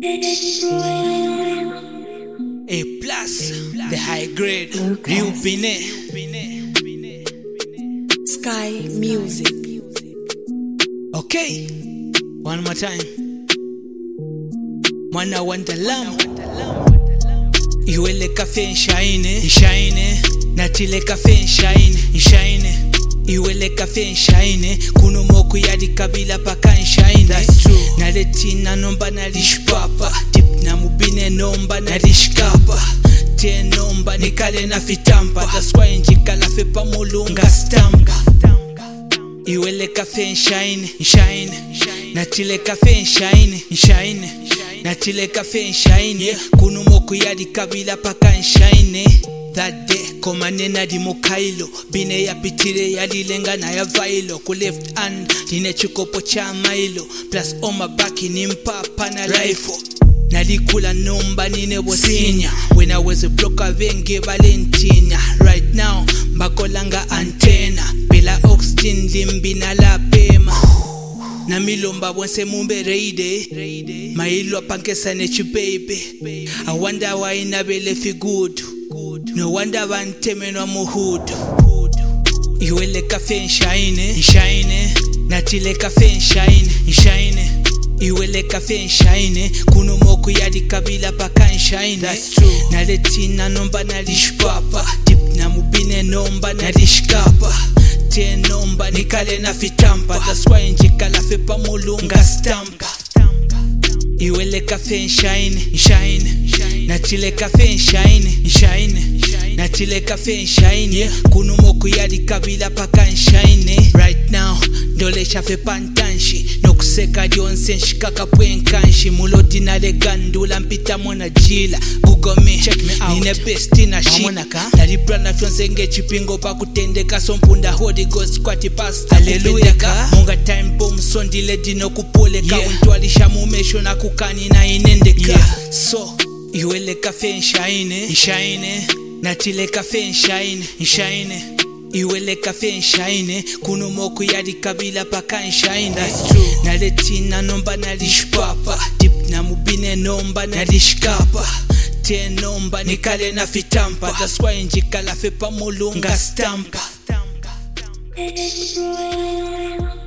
A plus, the high grade, Real Bine. Sky Music. Okay, one more time. Mwana Wonderland. Iwele cafe shine, shine. Natile cafe shine, shine. Iwele cafe shine. Kuno moku yadi kabila paka shine. That's true. Naletina nomba nalishpapa. Tip na mubine nomba nalishkapa. Te nomba nikale na fitampa. That's why njikala fepa mulunga stampa. Iwele cafe shine, shine. Natile cafe shine, shine. Natile cafe shine. Kuno moku yadi kabila paka shine. That day, komane na di mokailo. Bine ya pitire ya lilenga na ya vailo. Ku left hand, dine chukopo cha mailo. Plus on my back ni mpapa na rifle. Nalikula nomba nine bosinya. When I was a broker venge Valentina. Right now, mbakolanga antenna. Bela oxtin limbi na la pema. Na milomba bonse mumbe reide. Mailo pankesa nechi baby. I wonder why inabele fi good. No wonder vantemenwa muhudu. Iwele cafe shine, shine. Natile cafe shine, shine. Iwele cafe shine. Kuno moku yadi kabila paka shine. That's true. Naletina nomba nalishpapa. Tip na mubine nomba nalishkapa. Te nomba nikale na fitampa. That's why njikala fepa mulunga stampa. Iwele cafe shine, shine. Natile cafe shine, shine. Natile cafe shine. Kuno moku yadi kabila paka shine. Right now, dole chafe pantanshi. Nokuseka dionse nshikaka pwenkanshi. Muloti na le gandula mpita mona jila. Google me, check me out. Nine besti na shika. Naribra na fyonse nge chipingo pa kutendeka. Sompunda Holy Ghost kwati pasta. Hallelujah. Munga time bomb sondile dino kupoleka. Untualisha mumesho na kukani na inendeka. So, iwele cafe shine, shine. Natile cafe shine, shine. Iwele cafe shine. Kuno moku yadi kabila paka shine. That's true. Naletina nomba nalishpapa. Tip na mubine nomba nalishkapa. Te nomba nikale na fitampa. That's why njikala fepa mulunga stampa.